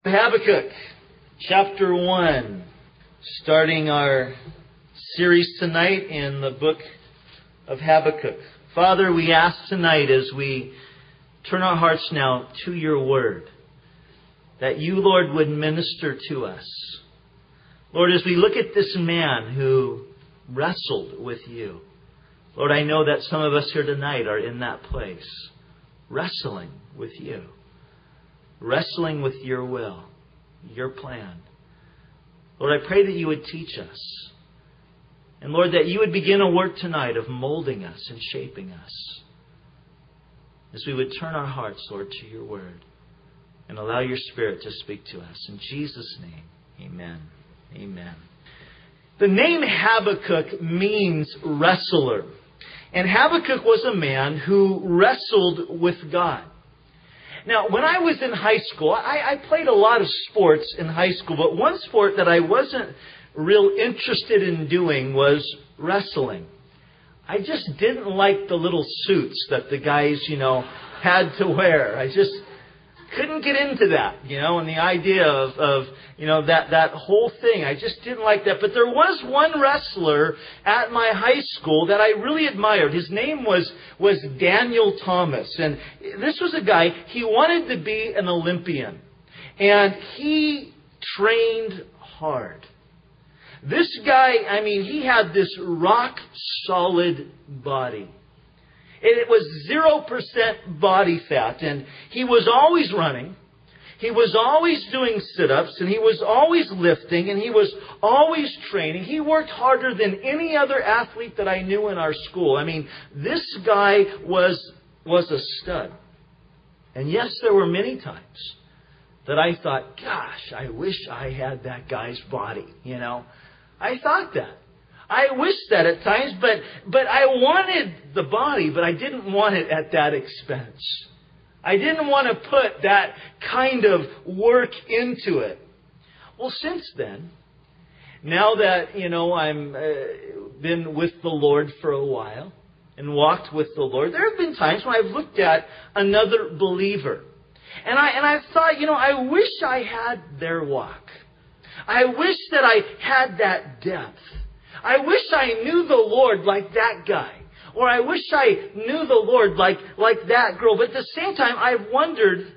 Habakkuk, chapter 1, starting our series tonight in the book of Habakkuk. Father, we ask tonight as we turn our hearts now to your word, that you, Lord, would minister to us. Lord, as we look at this man who wrestled with you, Lord, I know that some of us here tonight are in that place, wrestling with you. Wrestling with your will, your plan. Lord, I pray that you would teach us. And Lord, that you would begin a work tonight of molding us and shaping us. As we would turn our hearts, Lord, to your word. And allow your Spirit to speak to us. In Jesus' name, amen. Amen. The name Habakkuk means wrestler. And Habakkuk was a man who wrestled with God. Now, when I was in high school, I played a lot of sports in high school, but one sport that I wasn't real interested in doing was wrestling. I just didn't like the little suits that the guys, had to wear. I just couldn't get into that, and the idea of that whole thing. I just didn't like that. But there was one wrestler at my high school that I really admired. His name was Daniel Thomas. And this was a guy, he wanted to be an Olympian. And he trained hard. This guy, he had this rock solid body. It was 0% body fat, and he was always running. He was always doing sit-ups, and he was always lifting, and he was always training. He worked harder than any other athlete that I knew in our school. This guy was a stud. And yes, there were many times that I thought, gosh, I wish I had that guy's body, I thought that. I wished that at times, but I wanted the body, but I didn't want it at that expense. I didn't want to put that kind of work into it. Well, since then, now that, I'm been with the Lord for a while and walked with the Lord, there have been times when I've looked at another believer. And I've thought, I wish I had their walk. I wish that I had that depth. I wish I knew the Lord like that guy. Or I wish I knew the Lord like that girl. But at the same time, I've wondered,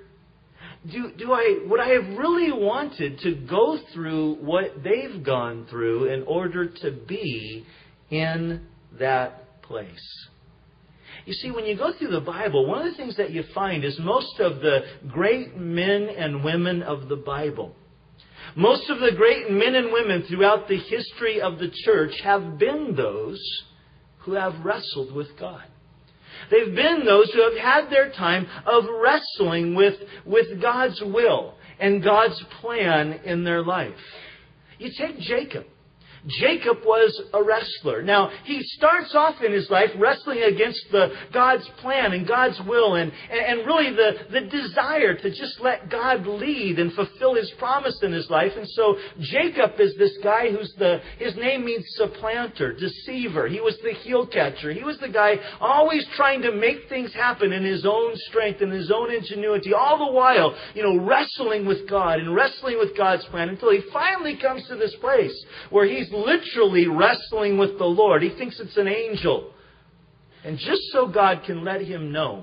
would I have really wanted to go through what they've gone through in order to be in that place? You see, when you go through the Bible, one of the things that you find is most of the great men and women of the Bible, most of the great men and women throughout the history of the church have been those who have wrestled with God. They've been those who have had their time of wrestling with God's will and God's plan in their life. You take Jacob. Jacob was a wrestler. Now, he starts off in his life wrestling against God's plan and God's will and really the desire to just let God lead and fulfill His promise in his life. And so Jacob is this guy his name means supplanter, deceiver. He was the heel catcher. He was the guy always trying to make things happen in his own strength and his own ingenuity, all the while, wrestling with God and wrestling with God's plan until he finally comes to this place where he's literally wrestling with the Lord. He thinks it's an angel. And just so God can let him know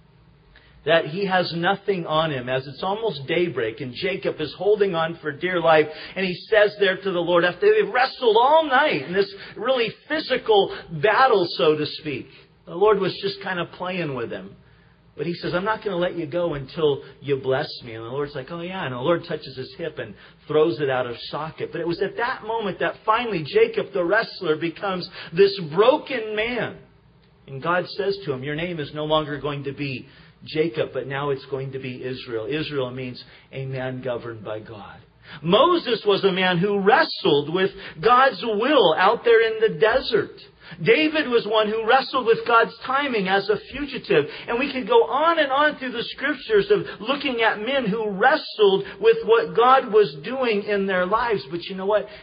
that he has nothing on him, as it's almost daybreak and Jacob is holding on for dear life, and he says there to the Lord, after they've wrestled all night in this really physical battle, so to speak, the Lord was just kind of playing with him. But he says, I'm not going to let you go until you bless me. And the Lord's like, oh yeah. And the Lord touches his hip and throws it out of socket. But it was at that moment that finally Jacob, the wrestler, becomes this broken man. And God says to him, your name is no longer going to be Jacob, but now it's going to be Israel. Israel means a man governed by God. Moses was a man who wrestled with God's will out there in the desert. David was one who wrestled with God's timing as a fugitive. And we could go on and on through the scriptures of looking at men who wrestled with what God was doing in their lives. But you know what?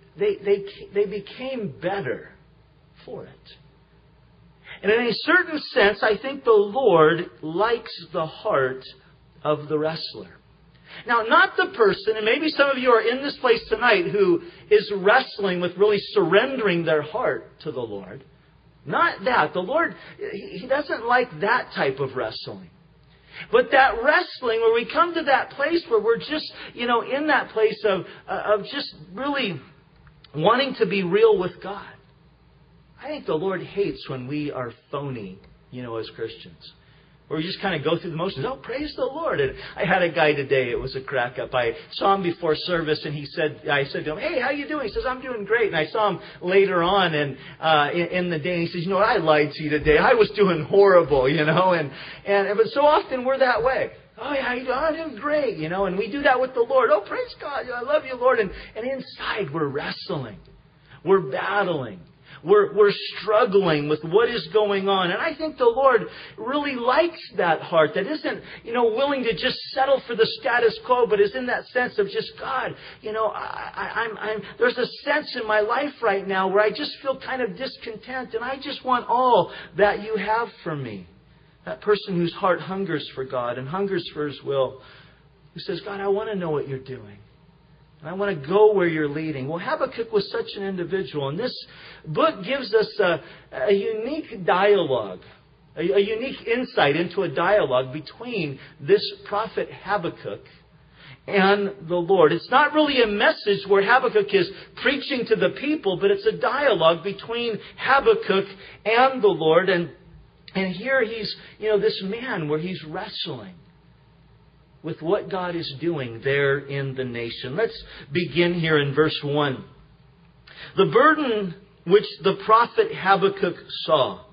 They became better for it. And in a certain sense, I think the Lord likes the heart of the wrestler. Now, not the person, and maybe some of you are in this place tonight who is wrestling with really surrendering their heart to the Lord. Not that. The Lord, He doesn't like that type of wrestling. But that wrestling where we come to that place where we're just, in that place of just really wanting to be real with God. I think the Lord hates when we are phony, as Christians. Where we just kind of go through the motions. Oh, praise the Lord. And I had a guy today, it was a crack up. I saw him before service and I said to him, hey, how you doing? He says, I'm doing great. And I saw him later on and in the day. And he says, I lied to you today. I was doing horrible, but so often we're that way. Oh, yeah, how you doing? I'm doing great, and we do that with the Lord. Oh, praise God. I love you, Lord. And inside we're wrestling. We're battling. We're struggling with what is going on. And I think the Lord really likes that heart that isn't, willing to just settle for the status quo, but is in that sense of just, God, there's a sense in my life right now where I just feel kind of discontent and I just want all that you have for me. That person whose heart hungers for God and hungers for His will, who says, God, I want to know what you're doing. I want to go where you're leading. Well, Habakkuk was such an individual. And this book gives us a unique dialogue, a unique insight into a dialogue between this prophet Habakkuk and the Lord. It's not really a message where Habakkuk is preaching to the people, but it's a dialogue between Habakkuk and the Lord. And here he's, this man where he's wrestling with what God is doing there in the nation. Let's begin here in verse 1. The burden which the prophet Habakkuk saw.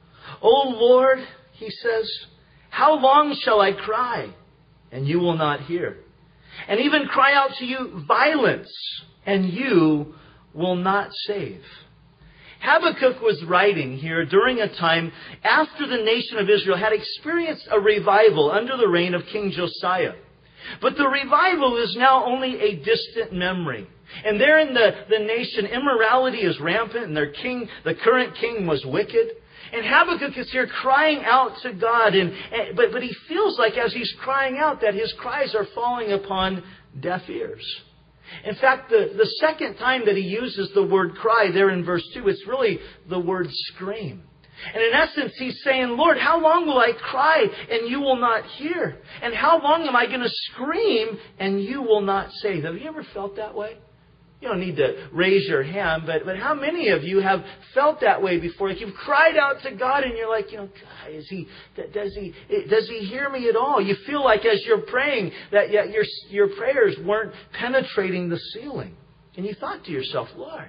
O Lord, he says, how long shall I cry, and you will not hear? And even cry out to you violence, and you will not save. Habakkuk was writing here during a time after the nation of Israel had experienced a revival under the reign of King Josiah. But the revival is now only a distant memory. And there in the nation, immorality is rampant and the current king was wicked. And Habakkuk is here crying out to God. But he feels like as he's crying out that his cries are falling upon deaf ears. In fact, the second time that he uses the word cry there in verse 2, it's really the word scream. And in essence, he's saying, Lord, how long will I cry and you will not hear? And how long am I going to scream and you will not save? Have you ever felt that way? You don't need to raise your hand, but how many of you have felt that way before? Like you've cried out to God and you're like, God, does he hear me at all? You feel like as you're praying that your prayers weren't penetrating the ceiling. And you thought to yourself, Lord,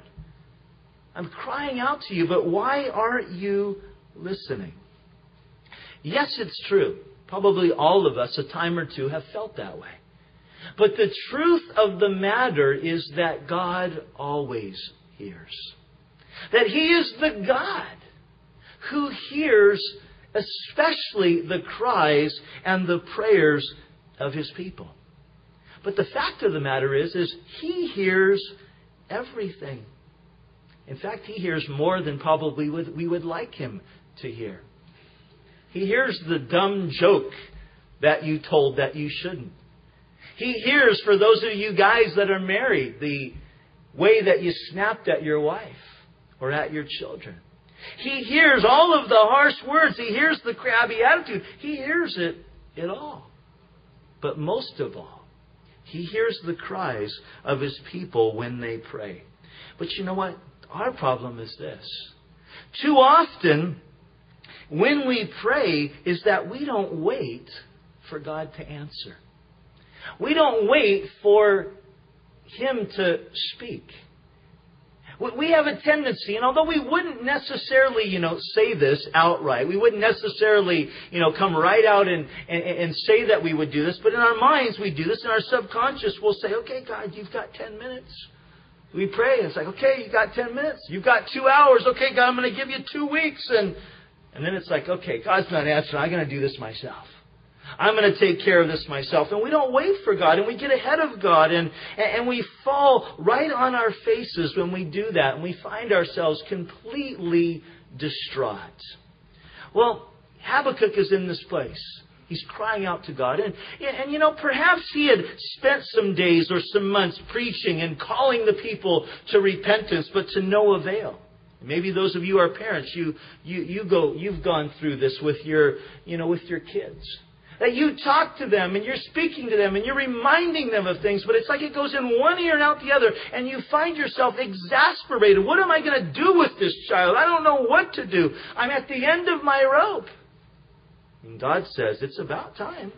I'm crying out to you, but why aren't you listening? Yes, it's true. Probably all of us a time or two have felt that way. But the truth of the matter is that God always hears. That He is the God who hears especially the cries and the prayers of His people. But the fact of the matter is He hears everything. In fact, He hears more than probably we would like Him to hear. He hears the dumb joke that you told that you shouldn't. He hears, for those of you guys that are married, the way that you snapped at your wife or at your children. He hears all of the harsh words. He hears the crabby attitude. He hears it all. But most of all, He hears the cries of His people when they pray. But you know what? Our problem is this. Too often, when we pray, is that we don't wait for God to answer. We don't wait for Him to speak. We have a tendency, and although we wouldn't necessarily, say this outright, we wouldn't necessarily, come right out and say that we would do this, but in our minds we do this, and our subconscious will say, okay, God, you've got 10 minutes. We pray, and it's like, okay, you've got 10 minutes. You've got 2 hours. Okay, God, I'm going to give you 2 weeks. And then it's like, okay, God's not answering. I'm going to do this myself. I'm going to take care of this myself. And we don't wait for God, and we get ahead of God, and we fall right on our faces when we do that, and we find ourselves completely distraught. Well, Habakkuk is in this place. He's crying out to God. And perhaps he had spent some days or some months preaching and calling the people to repentance, but to no avail. Maybe those of you who are parents, you've gone through this with your kids. That you talk to them and you're speaking to them and you're reminding them of things, but it's like it goes in one ear and out the other, and you find yourself exasperated. What am I going to do with this child? I don't know what to do. I'm at the end of my rope. And God says, it's about time.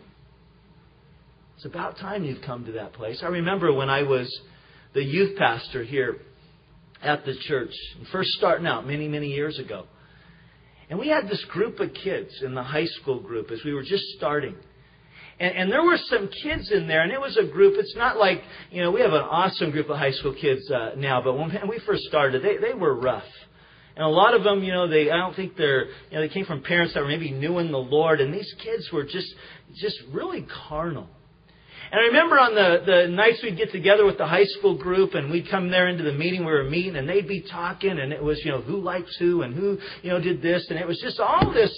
It's about time you've come to that place. I remember when I was the youth pastor here at the church, first starting out many, many years ago. And we had this group of kids in the high school group as we were just starting. And there were some kids in there, and it was a group. It's not like, we have an awesome group of high school kids now, but when we first started, they were rough. And a lot of them, I don't think they came from parents that were maybe new in the Lord, and these kids were just really carnal. And I remember on the nights we'd get together with the high school group, and we'd come there into the meeting we were meeting, and they'd be talking, and it was, who likes who, and who, did this, and it was just all this,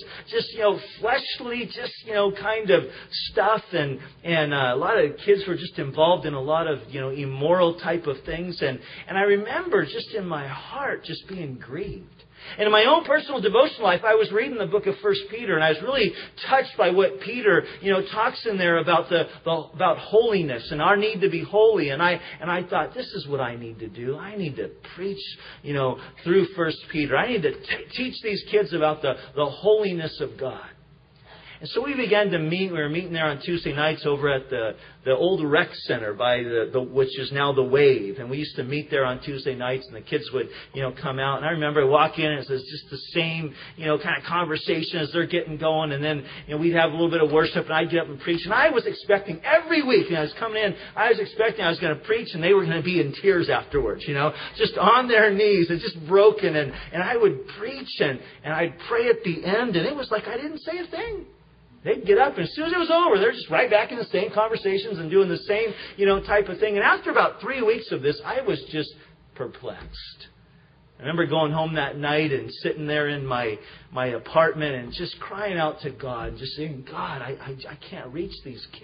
fleshly, kind of stuff, and a lot of kids were just involved in a lot of, immoral type of things, and I remember just in my heart just being grieved. And in my own personal devotional life, I was reading the book of 1 Peter, and I was really touched by what Peter, talks in there about about holiness and our need to be holy. And I thought, this is what I need to do. I need to preach, through 1 Peter. I need to teach these kids about the holiness of God. And so we began to meet. We were meeting there on Tuesday nights over at the old rec center by which is now the Wave. And we used to meet there on Tuesday nights, and the kids would, come out. And I remember I walk in, and it was just the same, kind of conversation as they're getting going. And then, we'd have a little bit of worship, and I'd get up and preach. And I was expecting every week, I was coming in, I was expecting I was going to preach, and they were going to be in tears afterwards, just on their knees and just broken. And I would preach, and I'd pray at the end, and it was like I didn't say a thing. They'd get up, and as soon as it was over, they're just right back in the same conversations and doing the same, type of thing. And after about 3 weeks of this, I was just perplexed. I remember going home that night and sitting there in my apartment and just crying out to God, just saying, God, I can't reach these kids.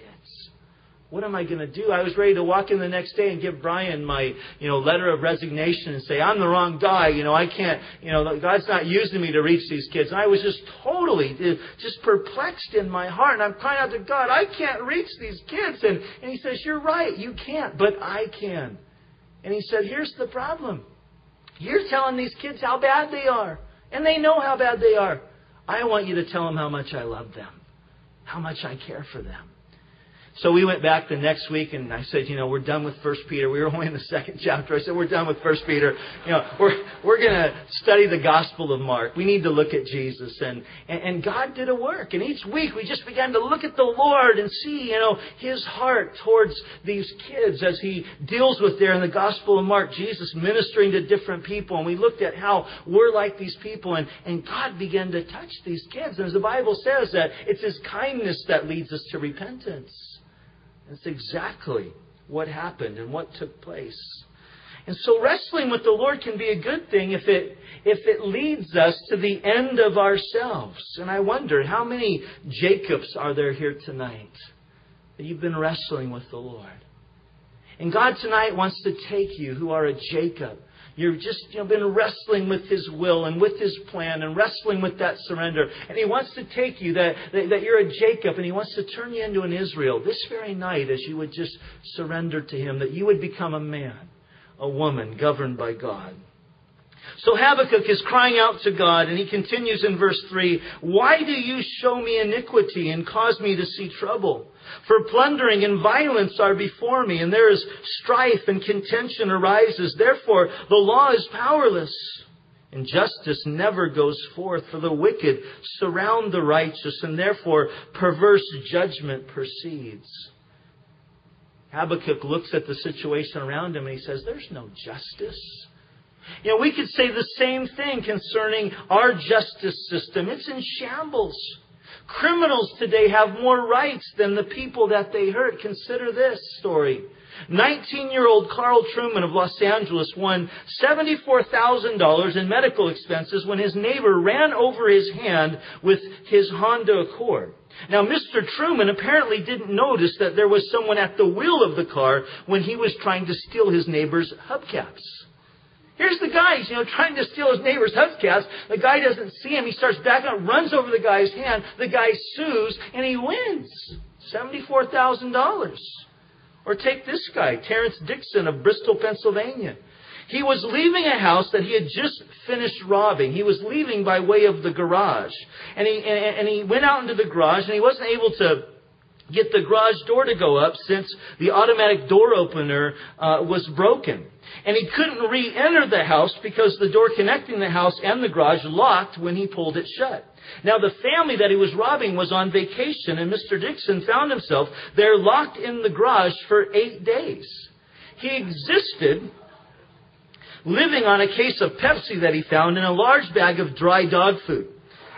What am I going to do? I was ready to walk in the next day and give Brian my, letter of resignation and say, I'm the wrong guy. I can't, God's not using me to reach these kids. And I was just totally just perplexed in my heart. And I'm crying out to God, I can't reach these kids. And He says, you're right, you can't, but I can. And He said, here's the problem. You're telling these kids how bad they are. And they know how bad they are. I want you to tell them how much I love them. How much I care for them. So we went back the next week, and I said, we're done with 1 Peter. We were only in the second chapter. I said, we're done with 1 Peter. We're going to study the Gospel of Mark. We need to look at Jesus. And God did a work. And each week we just began to look at the Lord and see, His heart towards these kids as He deals with there in the Gospel of Mark, Jesus ministering to different people. And we looked at how we're like these people. And God began to touch these kids. And as the Bible says, that it's His kindness that leads us to repentance. That's exactly what happened and what took place. And so wrestling with the Lord can be a good thing if it leads us to the end of ourselves. And I wonder, how many Jacobs are there here tonight that you've been wrestling with the Lord? And God tonight wants to take you who are a Jacob. You've just been wrestling with His will and with His plan and wrestling with that surrender. And He wants to take you, that you're a Jacob, and He wants to turn you into an Israel this very night as you would just surrender to Him, that you would become a man, a woman governed by God. So Habakkuk is crying out to God, and he continues in verse 3, why do you show me iniquity and cause me to see trouble? For plundering and violence are before me, and there is strife and contention arises. Therefore, the law is powerless, and justice never goes forth. For the wicked surround the righteous, and therefore perverse judgment proceeds. Habakkuk looks at the situation around him, and he says, there's no justice. We could say the same thing concerning our justice system. It's in shambles. Criminals today have more rights than the people that they hurt. Consider this story. 19-year-old Carl Truman of Los Angeles won $74,000 in medical expenses when his neighbor ran over his hand with his Honda Accord. Now, Mr. Truman apparently didn't notice that there was someone at the wheel of the car when he was trying to steal his neighbor's hubcaps. Here's the guy, trying to steal his neighbor's hubcaps. The guy doesn't see him. He starts backing up, runs over the guy's hand. The guy sues, and he wins $74,000. Or take this guy, Terrence Dixon of Bristol, Pennsylvania. He was leaving a house that he had just finished robbing. He was leaving by way of the garage. And he went out into the garage, and he wasn't able to get the garage door to go up since the automatic door opener was broken. And he couldn't re-enter the house because the door connecting the house and the garage locked when he pulled it shut. Now, the family that he was robbing was on vacation, and Mr. Dixon found himself there locked in the garage for 8 days. He existed living on a case of Pepsi that he found in a large bag of dry dog food.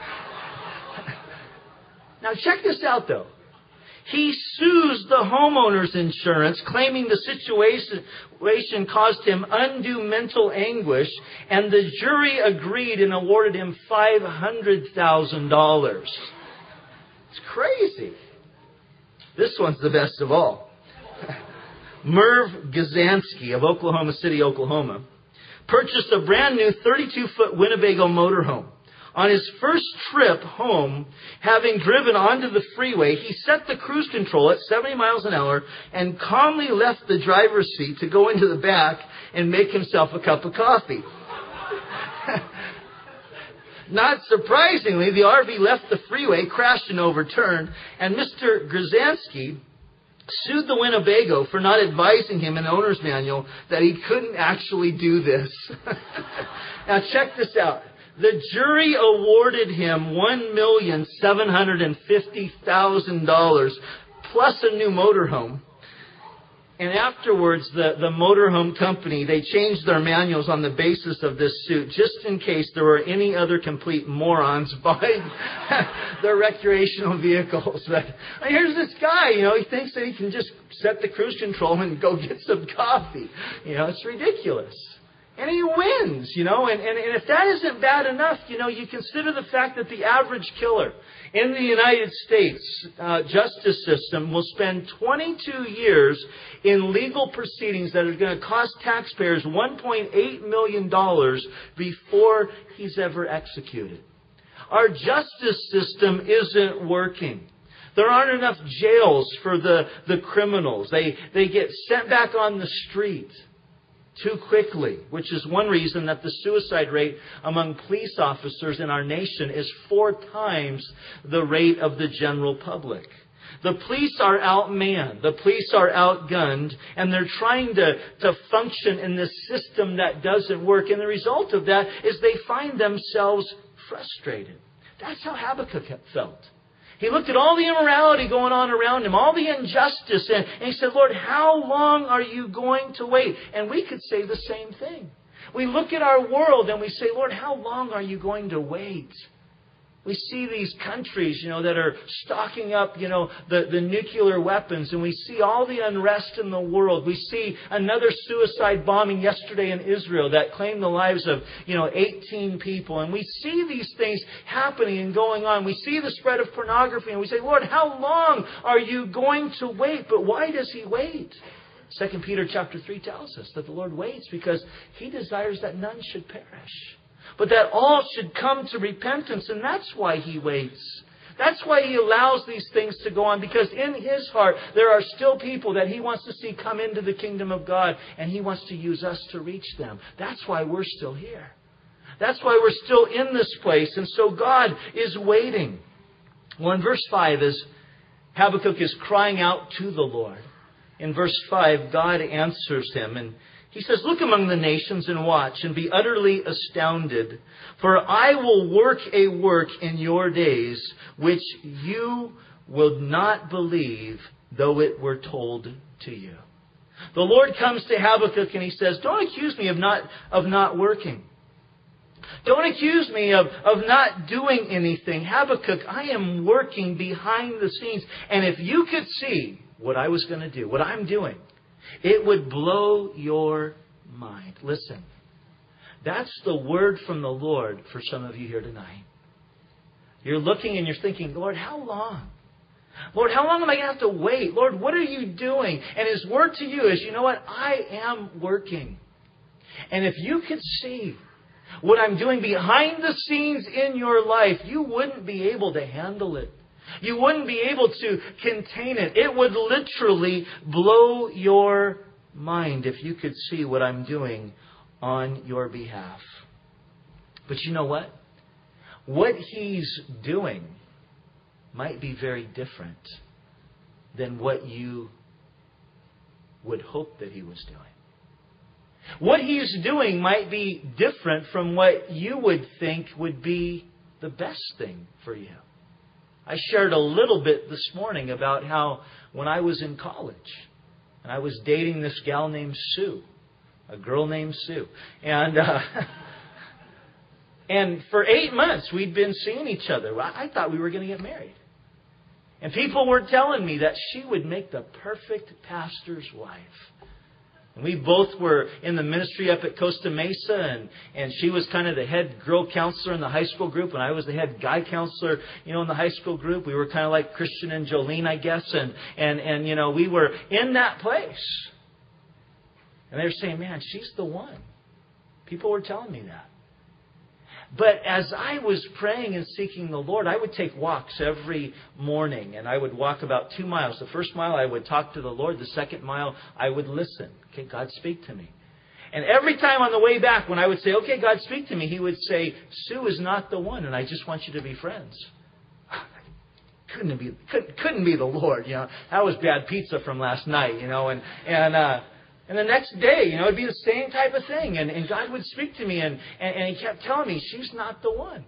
Now, check this out, though. He sues the homeowner's insurance, claiming the situation caused him undue mental anguish, and the jury agreed and awarded him $500,000. It's crazy. This one's the best of all. Merv Gazansky of Oklahoma City, Oklahoma, purchased a brand new 32-foot Winnebago motorhome. On his first trip home, having driven onto the freeway, he set the cruise control at 70 miles an hour and calmly left the driver's seat to go into the back and make himself a cup of coffee. Not surprisingly, the RV left the freeway, crashed and overturned, and Mr. Grzansky sued the Winnebago for not advising him in the owner's manual that he couldn't actually do this. Now check this out. The jury awarded him $1,750,000 plus a new motorhome. And afterwards, the motorhome company, they changed their manuals on the basis of this suit, just in case there were any other complete morons buying their recreational vehicles. But here's this guy, he thinks that he can just set the cruise control and go get some coffee. It's ridiculous. And he wins, and if that isn't bad enough, you consider the fact that the average killer in the United States justice system will spend 22 years in legal proceedings that are going to cost taxpayers $1.8 million before he's ever executed. Our justice system isn't working. There aren't enough jails for the criminals. They get sent back on the street too quickly, which is one reason that the suicide rate among police officers in our nation is 4 times the rate of the general public. The police are outmanned. The police are outgunned. And they're trying to function in this system that doesn't work. And the result of that is they find themselves frustrated. That's how Habakkuk felt. He looked at all the immorality going on around him, all the injustice, and he said, Lord, how long are you going to wait? And we could say the same thing. We look at our world and we say, Lord, how long are you going to wait? We see these countries, that are stocking up, the nuclear weapons, and we see all the unrest in the world. We see another suicide bombing yesterday in Israel that claimed the lives of, 18 people. And we see these things happening and going on. We see the spread of pornography, and we say, Lord, how long are you going to wait? But why does He wait? 2 Peter chapter 3 tells us that the Lord waits because He desires that none should perish, but that all should come to repentance. And that's why He waits. That's why He allows these things to go on. Because in His heart, there are still people that He wants to see come into the kingdom of God. And He wants to use us to reach them. That's why we're still here. That's why we're still in this place. And so God is waiting. Well, in verse 5, as Habakkuk is crying out to the Lord, in verse 5, God answers him. And He says, look among the nations and watch and be utterly astounded. For I will work a work in your days which you will not believe, though it were told to you. The Lord comes to Habakkuk and He says, don't accuse me of not working. Don't accuse me of not doing anything. Habakkuk, I am working behind the scenes. And if you could see what I was going to do, what I'm doing, it would blow your mind. Listen, that's the word from the Lord for some of you here tonight. You're looking and you're thinking, Lord, how long? Lord, how long am I going to have to wait? Lord, what are you doing? And His word to you is, you know what? I am working. And if you could see what I'm doing behind the scenes in your life, you wouldn't be able to handle it. You wouldn't be able to contain it. It would literally blow your mind if you could see what I'm doing on your behalf. But you know what? What He's doing might be very different than what you would hope that He was doing. What He's doing might be different from what you would think would be the best thing for you. I shared a little bit this morning about how when I was in college and I was dating this gal named Sue, a girl named Sue, and for 8 months we'd been seeing each other. I thought we were going to get married. And people were telling me that she would make the perfect pastor's wife. And we both were in the ministry up at Costa Mesa, and she was kind of the head girl counselor in the high school group, and I was the head guy counselor, in the high school group. We were kind of like Christian and Jolene, I guess, and we were in that place. And they were saying, man, she's the one. People were telling me that. But as I was praying and seeking the Lord, I would take walks every morning. And I would walk about 2 miles. The first mile I would talk to the Lord. The second mile I would listen. Okay, God, speak to me. And every time on the way back when I would say, okay, God, speak to me, He would say, Sue is not the one, and I just want you to be friends. Couldn't be the Lord. That was bad pizza from last night, And the next day, it'd be the same type of thing. And God would speak to me, and He kept telling me, she's not the one.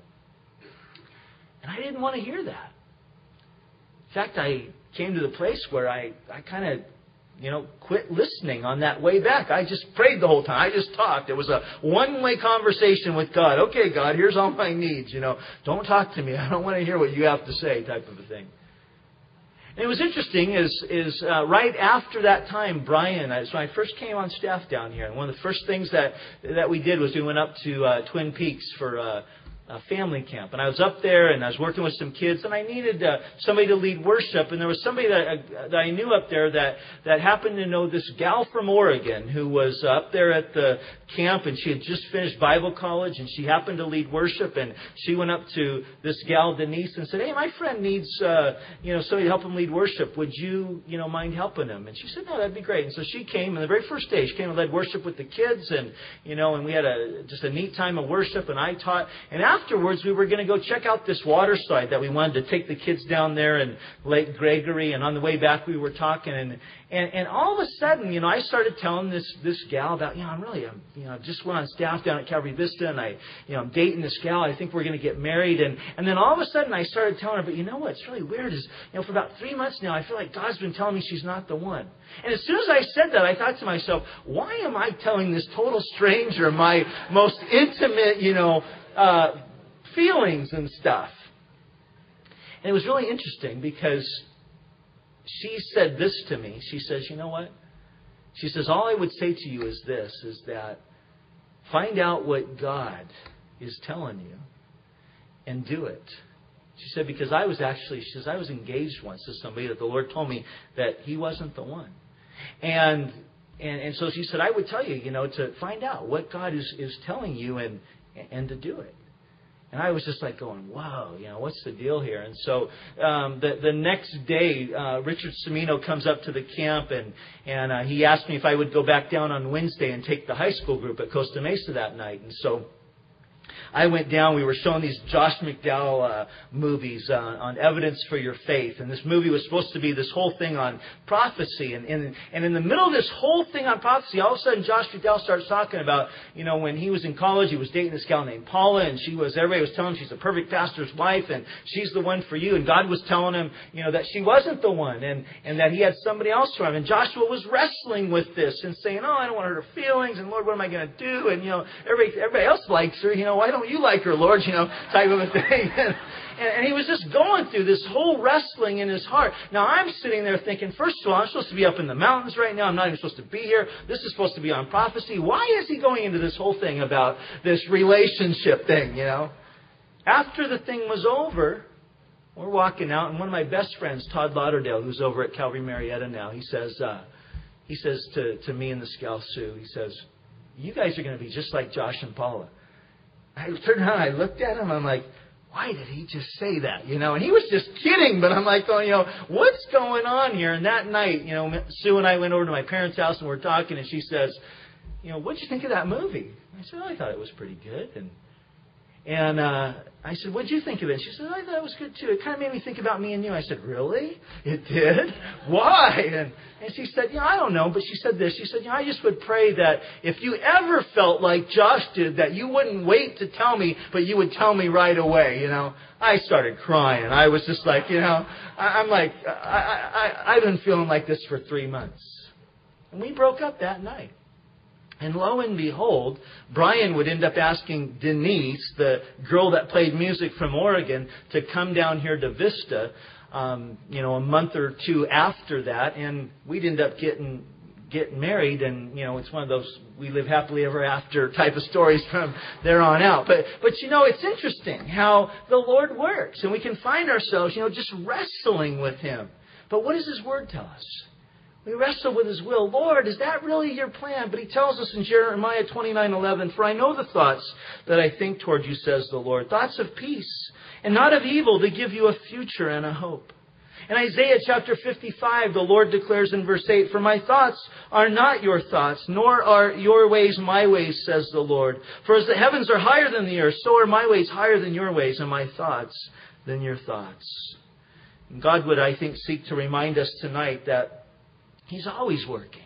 And I didn't want to hear that. In fact, I came to the place where I kind of, quit listening on that way back. I just prayed the whole time. I just talked. It was a one-way conversation with God. Okay, God, here's all my needs. Don't talk to me. I don't want to hear what you have to say, type of a thing. And it was interesting is right after that time, Brian, so I first came on staff down here, and one of the first things that we did was we went up to Twin Peaks for a family camp. And I was up there, and I was working with some kids, and I needed somebody to lead worship. And there was somebody that I knew up there that happened to know this gal from Oregon who was up there at the camp, and she had just finished Bible college, and she happened to lead worship. And she went up to this gal, Denise, and said, hey, my friend needs somebody to help him lead worship. Would you mind helping him? And she said, no, that'd be great. And so she came, and the very first day she came and led worship with the kids, and we had just a neat time of worship, and I taught. And afterwards, we were going to go check out this water slide that we wanted to take the kids down there in Lake Gregory. And on the way back, we were talking, and all of a sudden, I started telling this gal about, I just went on staff down at Calvary Vista, and I'm dating this gal. I think we're going to get married. And then all of a sudden, I started telling her, but what's really weird is, for about 3 months now, I feel like God's been telling me she's not the one. And as soon as I said that, I thought to myself, why am I telling this total stranger my most intimate, feelings and stuff? And it was really interesting because she said this to me. She says, you know what? She says, all I would say to you is this, is that find out what God is telling you and do it. She said, because I was engaged once to somebody that the Lord told me that he wasn't the one. And so she said, I would tell you, to find out what God is telling you and to do it. And I was just like going, wow, what's the deal here? And so the next day, Richard Cimino comes up to the camp, and he asked me if I would go back down on Wednesday and take the high school group at Costa Mesa that night. And so I went down. We were showing these Josh McDowell movies on evidence for your faith. And this movie was supposed to be this whole thing on prophecy. And in the middle of this whole thing on prophecy, all of a sudden Josh McDowell starts talking about, when he was in college, he was dating this gal named Paula. And everybody was telling him she's a perfect pastor's wife and she's the one for you. And God was telling him, that she wasn't the one and that he had somebody else for him. And Joshua was wrestling with this and saying, I don't want to hurt her feelings. And Lord, what am I going to do? And, everybody else likes her. Why don't you like her, Lord? Type of a thing. And he was just going through this whole wrestling in his heart. Now, I'm sitting there thinking, first of all, I'm supposed to be up in the mountains right now. I'm not even supposed to be here. This is supposed to be on prophecy. Why is he going into this whole thing about this relationship thing, After the thing was over, We're walking out, and one of my best friends, Todd Lauderdale, who's over at Calvary Marietta now, he says to me and the Scout Sioux, he says, "You guys are going to be just like Josh and Paula." I turned around, I looked at him, I'm like, why did he just say that? And he was just kidding, but I'm like, what's going on here? And that night, Sue and I went over to my parents' house and we're talking, and she says, what'd you think of that movie? I said, I thought it was pretty good. And I said, what'd you think of it? She said, I thought it was good too. It kind of made me think about me and you. I said, really? It did? Why? And she said, I don't know. But she said this. She said, I just would pray that if you ever felt like Josh did, that you wouldn't wait to tell me, but you would tell me right away. I started crying. I was just like, I'm like, I've been feeling like this for 3 months. And we broke up that night. And lo and behold, Brian would end up asking Denise, the girl that played music from Oregon, to come down here to Vista, a month or two after that. And we'd end up getting married. And, it's one of those we live happily ever after type of stories from there on out. But it's interesting how the Lord works. And we can find ourselves, just wrestling with Him. But what does His Word tell us? We wrestle with His will. Lord, is that really your plan? But He tells us in Jeremiah 29:11, "For I know the thoughts that I think toward you, says the Lord, thoughts of peace and not of evil, to give you a future and a hope." In Isaiah chapter 55, the Lord declares in verse 8, "For my thoughts are not your thoughts, nor are your ways my ways, says the Lord. For as the heavens are higher than the earth, so are my ways higher than your ways, and my thoughts than your thoughts." And God would, I think, seek to remind us tonight that He's always working.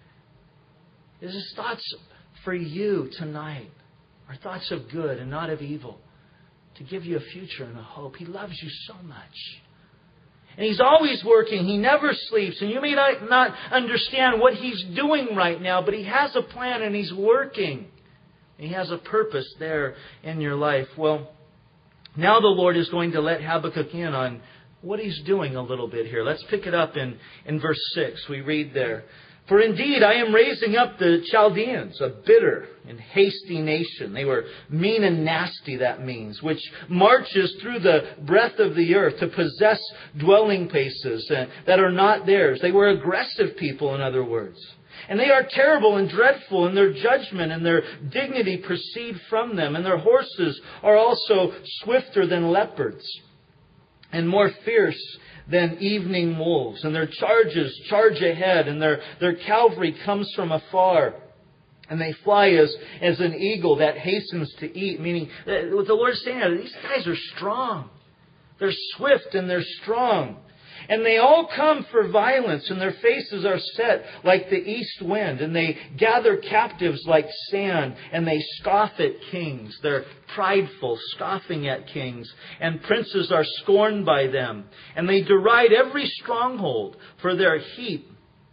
His thoughts for you tonight are thoughts of good and not of evil, to give you a future and a hope. He loves you so much. And He's always working. He never sleeps. And you may not understand what He's doing right now, but He has a plan and He's working. He has a purpose there in your life. Well, now the Lord is going to let Habakkuk in on what He's doing a little bit here. Let's pick it up in verse 6. We read there, "For indeed I am raising up the Chaldeans, a bitter and hasty nation." They were mean and nasty, that means, "which marches through the breadth of the earth to possess dwelling places that are not theirs." They were aggressive people, in other words. "And they are terrible and dreadful, and their judgment and their dignity proceed from them. And their horses are also swifter than leopards, and more fierce than evening wolves. And their charges charge ahead, and their cavalry comes from afar. And they fly as an eagle that hastens to eat." Meaning, what the Lord is saying is, these guys are strong. They're swift and they're strong. "And they all come for violence, and their faces are set like the east wind. And they gather captives like sand, and they scoff at kings." They're prideful, scoffing at kings. "And princes are scorned by them. And they deride every stronghold, for their heap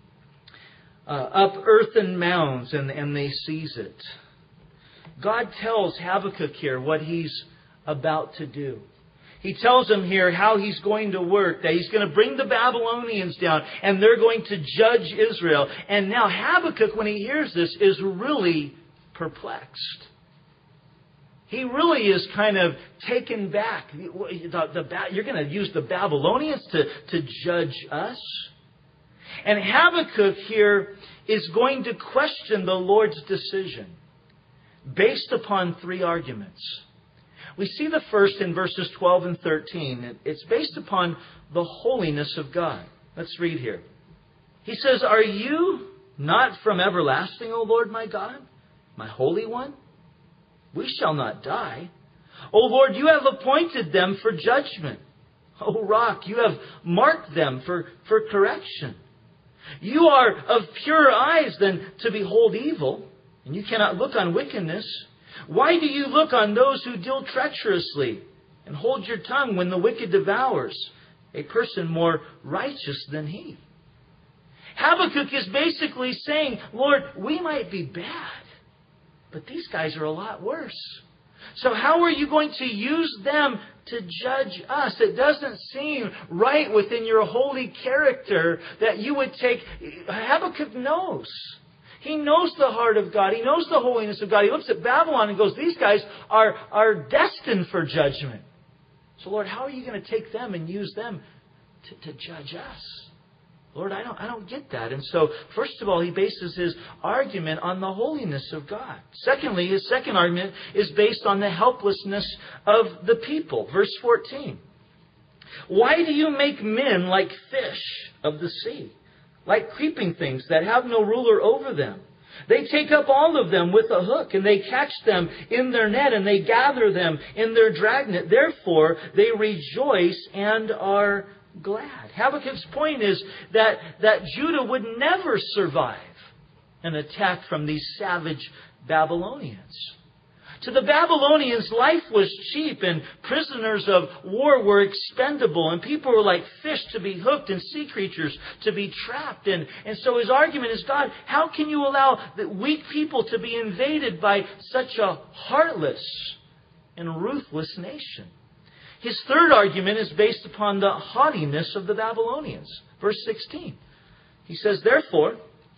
up earthen mounds, and they seize it." God tells Habakkuk here what He's about to do. He tells him here how He's going to work, that He's going to bring the Babylonians down, and they're going to judge Israel. And now Habakkuk, when he hears this, is really perplexed. He really is kind of taken back. You're going to use the Babylonians to judge us? And Habakkuk here is going to question the Lord's decision based upon 3 arguments. We see the first in verses 12 and 13. It's based upon the holiness of God. Let's read here. He says, "Are you not from everlasting, O Lord my God, my Holy One? We shall not die. O Lord, you have appointed them for judgment. O Rock, you have marked them for correction. You are of purer eyes than to behold evil, and you cannot look on wickedness. Why do you look on those who deal treacherously, and hold your tongue when the wicked devours a person more righteous than he?" Habakkuk is basically saying, Lord, we might be bad, but these guys are a lot worse. So how are you going to use them to judge us? It doesn't seem right within your holy character that you would take... Habakkuk knows. He knows the heart of God. He knows the holiness of God. He looks at Babylon and goes, these guys are destined for judgment. So Lord, how are you going to take them and use them to judge us? Lord, I don't get that. And so, first of all, he bases his argument on the holiness of God. Secondly, his second argument is based on the helplessness of the people. Verse 14. Why do you make men like fish of the sea, like creeping things that have no ruler over them? They take up all of them with a hook, and they catch them in their net, and they gather them in their dragnet. Therefore, they rejoice and are glad. Habakkuk's point is that Judah would never survive an attack from these savage Babylonians. To the Babylonians, life was cheap and prisoners of war were expendable, and people were like fish to be hooked and sea creatures to be trapped. And so his argument is, God, how can you allow the weak people to be invaded by such a heartless and ruthless nation? His third argument is based upon the haughtiness of the Babylonians. Verse 16. He says, therefore,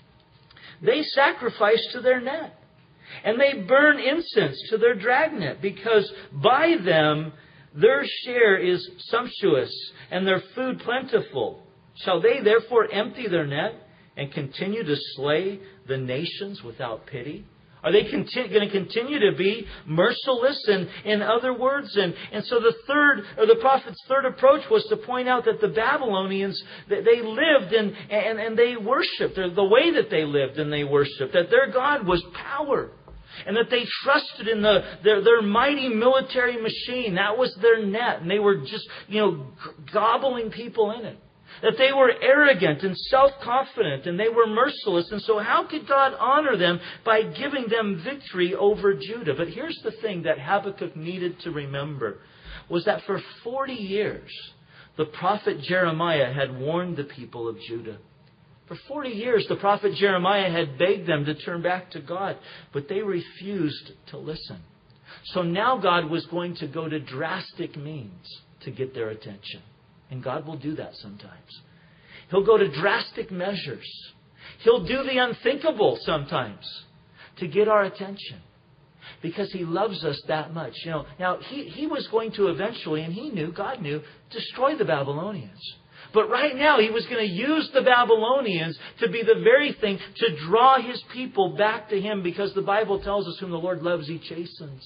they sacrifice to their net, and they burn incense to their dragnet, because by them their share is sumptuous, and their food plentiful. Shall they therefore empty their net and continue to slay the nations without pity? Are they going to continue to be merciless? In other words, and so the prophet's third approach was to point out that the Babylonians, that they lived and they worshipped, the way that they lived and they worshipped, that their God was power, and that they trusted in their mighty military machine. That was their net, and they were just gobbling people in it. That they were arrogant and self-confident, and they were merciless. And so how could God honor them by giving them victory over Judah? But here's the thing that Habakkuk needed to remember, was that for 40 years, the prophet Jeremiah had warned the people of Judah. For 40 years, the prophet Jeremiah had begged them to turn back to God, but they refused to listen. So now God was going to go to drastic means to get their attention. And God will do that sometimes. He'll go to drastic measures. He'll do the unthinkable sometimes to get our attention, because He loves us that much. Now he was going to eventually, and God knew, destroy the Babylonians. But right now He was going to use the Babylonians to be the very thing to draw His people back to Him, because the Bible tells us, whom the Lord loves, He chastens.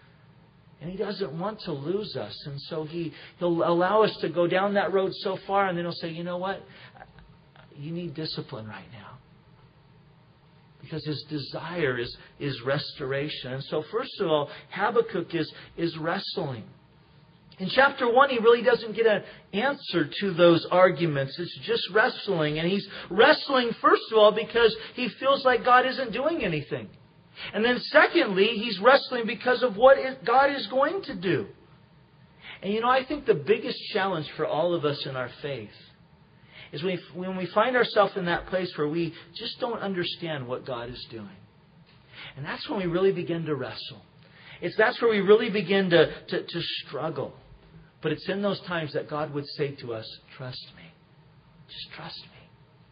And He doesn't want to lose us. And so He'll allow us to go down that road so far, and then He'll say, you know what? You need discipline right now. Because His desire is restoration. And so first of all, Habakkuk is wrestling. In chapter 1, he really doesn't get an answer to those arguments. It's just wrestling. And he's wrestling, first of all, because he feels like God isn't doing anything. And then secondly, he's wrestling because of what God is going to do. And I think the biggest challenge for all of us in our faith is when we find ourselves in that place where we just don't understand what God is doing. And that's when we really begin to wrestle. That's where we really begin to struggle. But it's in those times that God would say to us, trust me. Just trust me.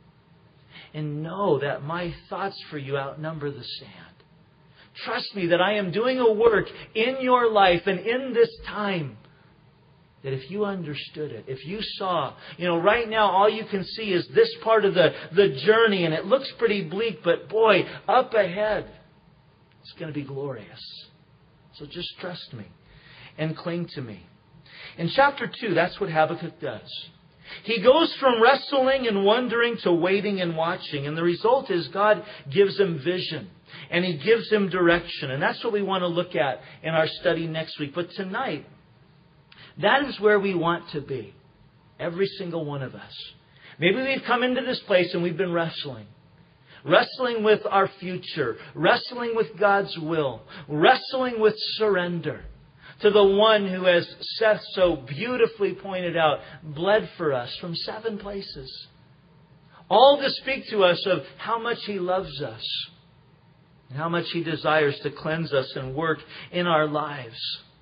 And know that my thoughts for you outnumber the sand. Trust me that I am doing a work in your life and in this time, that if you understood it, if you saw, right now all you can see is this part of the journey, and it looks pretty bleak, but boy, up ahead, it's going to be glorious. So just trust me and cling to me. In chapter 2, that's what Habakkuk does. He goes from wrestling and wondering to waiting and watching. And the result is God gives him vision. And He gives him direction. And that's what we want to look at in our study next week. But tonight, that is where we want to be. Every single one of us. Maybe we've come into this place and we've been wrestling. Wrestling with our future. Wrestling with God's will. Wrestling with surrender to the one who, as Seth so beautifully pointed out, bled for us from 7 places. All to speak to us of how much He loves us. And how much He desires to cleanse us and work in our lives.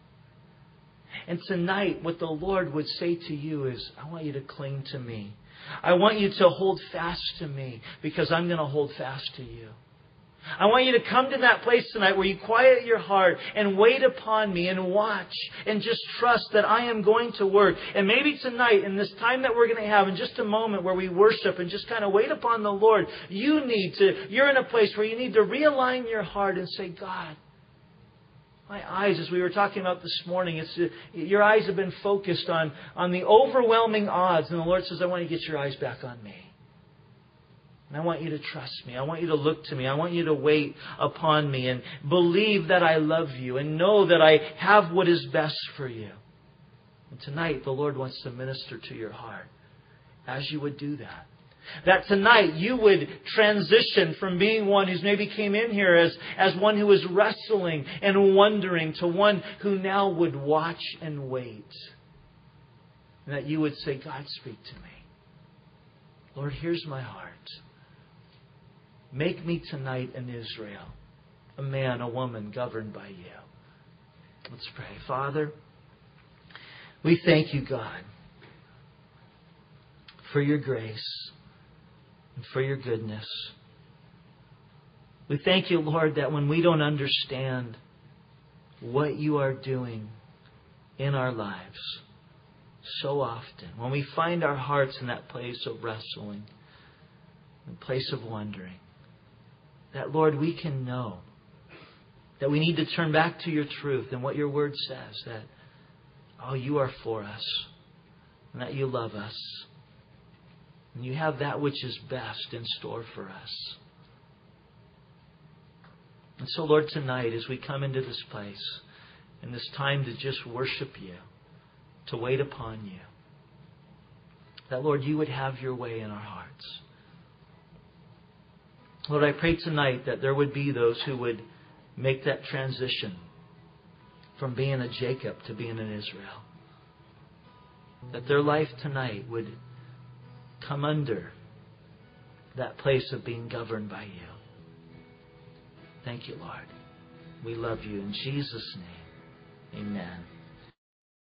And tonight, what the Lord would say to you is, I want you to cling to me. I want you to hold fast to me, because I'm going to hold fast to you. I want you to come to that place tonight where you quiet your heart and wait upon me and watch and just trust that I am going to work. And maybe tonight, in this time that we're going to have in just a moment where we worship and just kind of wait upon the Lord, you're in a place where you need to realign your heart and say, God, my eyes, as we were talking about this morning, your eyes have been focused on the overwhelming odds. And the Lord says, I want you to get your eyes back on me. And I want you to trust me. I want you to look to me. I want you to wait upon me and believe that I love you and know that I have what is best for you. And tonight, the Lord wants to minister to your heart as you would do that. That tonight you would transition from being one who's maybe came in here as one who is wrestling and wondering to one who now would watch and wait. And that you would say, God, speak to me. Lord, here's my heart. Make me tonight an Israel, a man, a woman governed by you. Let's pray. Father, we thank you, God, for your grace and for your goodness. We thank you, Lord, that when we don't understand what you are doing in our lives, so often, when we find our hearts in that place of wrestling, in place of wondering, that, Lord, we can know that we need to turn back to your truth and what your word says, that, oh, you are for us and that you love us and you have that which is best in store for us. And so, Lord, tonight as we come into this place, in this time to just worship you, to wait upon you, that, Lord, you would have your way in our hearts. Lord, I pray tonight that there would be those who would make that transition from being a Jacob to being an Israel. That their life tonight would come under that place of being governed by you. Thank you, Lord. We love you. In Jesus' name, amen.